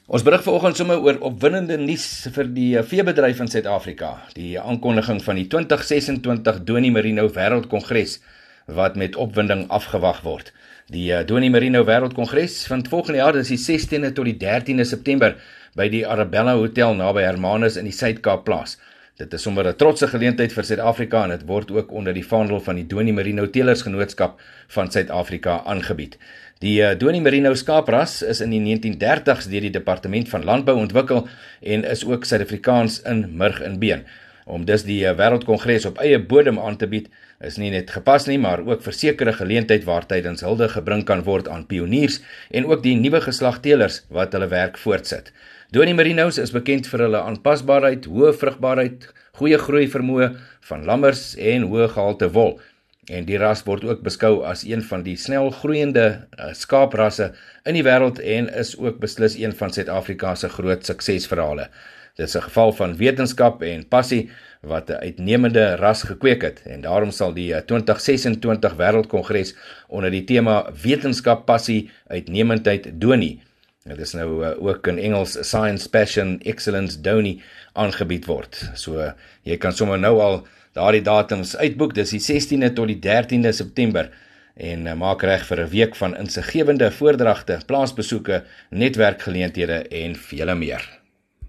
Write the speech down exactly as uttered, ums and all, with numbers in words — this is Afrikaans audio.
Ons berig vanoggend sommer oor opwindende nuus vir die veebedryf in Suid-Afrika. Die aankondiging van die twintig sesentwintig Donie Merino Wêreldkongres wat met opwinding afgewag word. Die Donie Merino Wêreldkongres vind volgende jaar, dis die sestiende tot die dertiende September by die Arabella Hotel naby Hermanus in die Suid-Kaap plaas. Dit is sommer 'n trotse geleentheid vir Suid-Afrika en dit word ook onder die vaandel van die Donie Merino Telersgenootskap van Suid-Afrika aangebied. Die uh, Donie Merino skaapras is in die negentien dertigs deur die Departement van Landbou ontwikkel en is ook Suid-Afrikaans in murg en been. Om dus die uh, Wêreldkongres op eie bodem aan te bied, is nie net gepas nie, maar ook vir sekere geleentheid waar tydens hulde gebring kan word aan pioniers en ook die nuwe geslag teelers wat hulle werk voortsit. Donie Merinos is bekend vir hulle aanpasbaarheid, hoë vrugbaarheid, goeie groei vermoë van lammers en hoë gehalte wol. En die ras word ook beskou as een van die snel groeiende uh, skaaprasse in die wêreld en is ook beslis een van Suid-Afrika se groot suksesverhale. Dit is 'n geval van wetenskap en passie wat 'n uitnemende ras gekweek het en daarom sal die uh, twintig sesentwintig Wêreldkongres onder die tema Wetenskap, Passie, Uitnemendheid Donie. Dit is nou uh, ook in Engels Science, Passion, Excellence, Donie aangebied word. So uh, jy kan sommer nou al daardie datums uitboek, dis die sestiende tot die dertiende September en uh, maak reg vir 'n week van insiggewende voordragte, plaasbesoeke, netwerkgeleenthede en vele meer.